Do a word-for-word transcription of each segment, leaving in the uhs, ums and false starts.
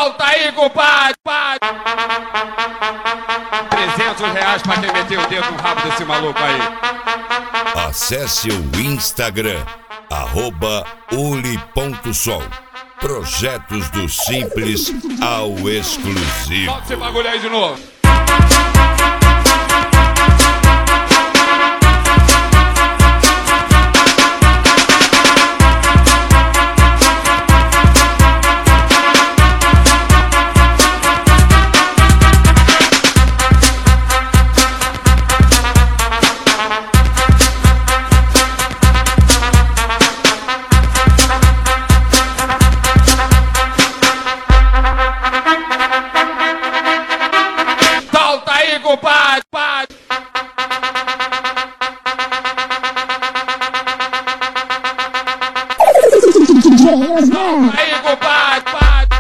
Solta aí, compadre! trezentos reais pra quem meteu o dedo no rabo desse maluco aí. Acesse o Instagram, arroba uli.sol. Projetos do Simples ao exclusivo. Solta esse bagulho aí de novo. Compadre, compadre. Aí, compadre, compadre.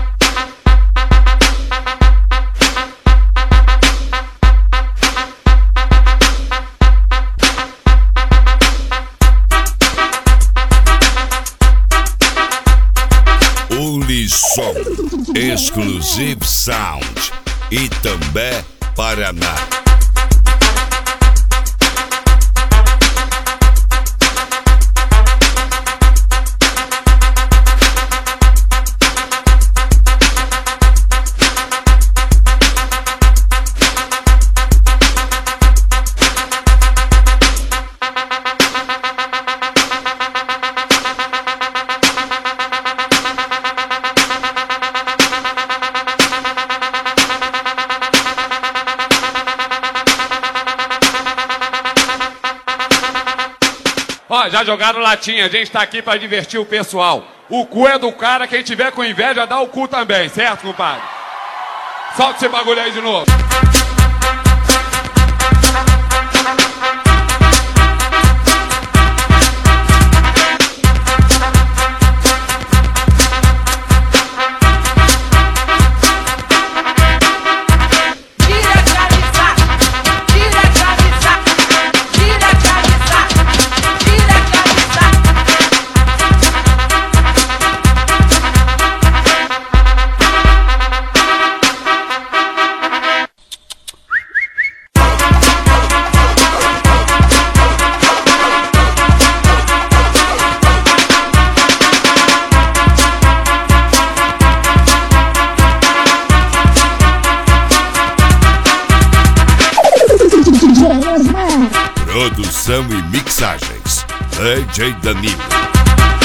Ulisol, Exclusive Sound, Itambé, Paraná. Ó, já jogaram latinha, a gente tá aqui pra divertir o pessoal. O cu é do cara, quem tiver com inveja dá o cu também, certo, compadre? Solta esse bagulho aí de novo. Produção e mixagens, D J Danilo.